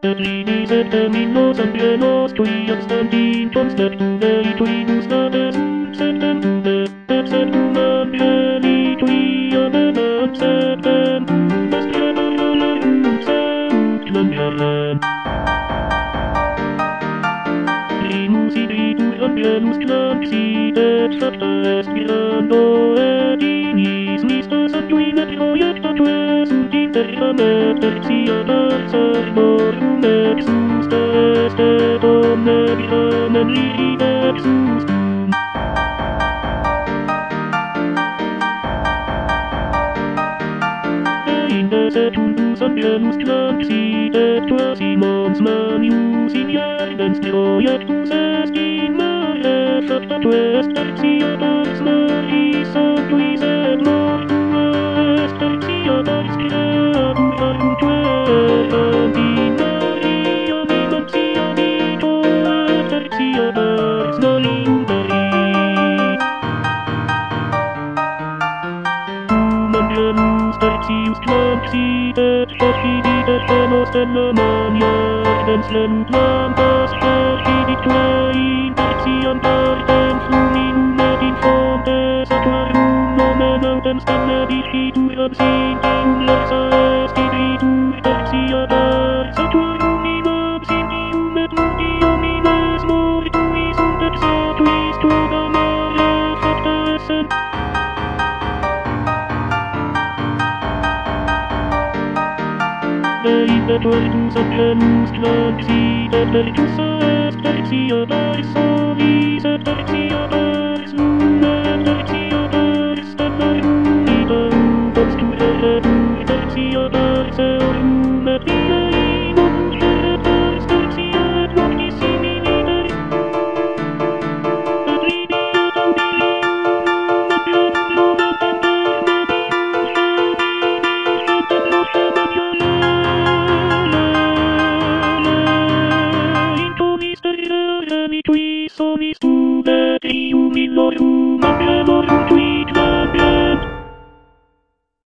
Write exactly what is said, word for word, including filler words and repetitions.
Berlini terminos ambienos tui abstandin constantune tui nusnades september septem angeli tui amenam septem Bastianum septem Primus ibritus ambienus claxi et facta est mirando et inis mistas antuin et proiectatus ut interiam et tertia darsa arborum exus est et omne viramen lirim exus tum. Indes et undus ambienus claxi et quasimons manius in iardens proiectus est in mare factatus est tertia pars maris santuis et mortua est tertia pars creatura untuerant in mariam emantiamito et tertia pars nolium perit. Mandianus tertius claxi et facidit et fenos tenomania ardens lenunt lampas facidit tua in tertiam partem fluminum et in fontes aquarium nomen autem stella dicitur absinthium larsa est ibritur tertia pars aquarium in absinthium et ludium in es mortuis sunt exatuis tuga mare facta essent. Et ortus ambienus claxi et tertius est tertia pars solis et tertia pars lum et tertia pars stellarum itarum obscura et tertia pars eorum et via in obscura et pars tertia et noctissimi liberis et libiat audilium ambienum noventem permedius et et Sonis tu vetrium in lorum